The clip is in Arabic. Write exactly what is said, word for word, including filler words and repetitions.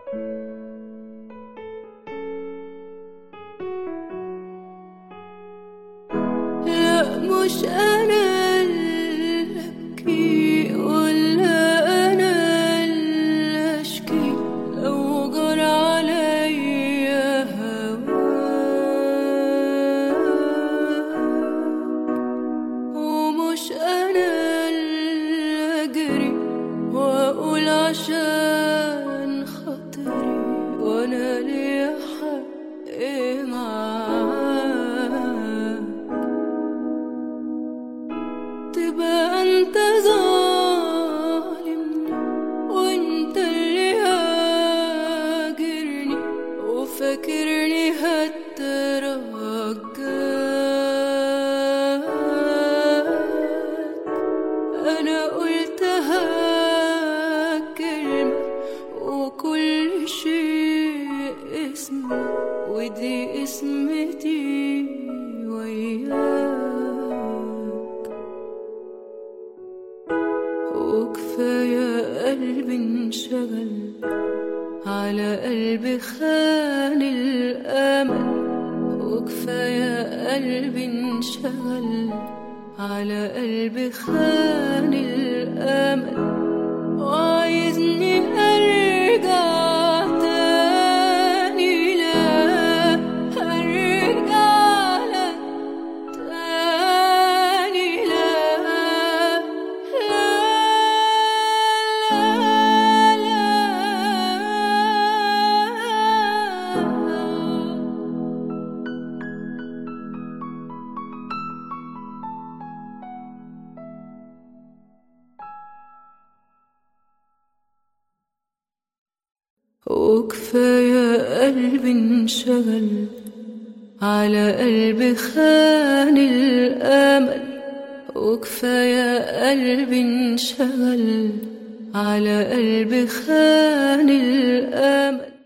لا مش أنا اللي أبكي ولا أنا اللي أشكي لو جرى عليا هواك، ومش أنا اللي أجري وأقول عشان خاطري وأنا ليا حق معاك، تبقى أنت ظالمني وأنت اللي هاجرني وفاكرني هترجاك. أنا قلتها كلمة وكل شيء اسمه، ودي اسمتي وياك. وكفاية قلبي انشغل على قلبي خان الأمل، وكفاية قلبي انشغل على قلبي خان الأمل، وعايزني أرجع تاني. لا أرجع لك تاني، لا لا لا لا. وكفاية قلبي انشغل على قلبي خان الأمل، وكفاية قلبي انشغل على قلبي خان الأمل.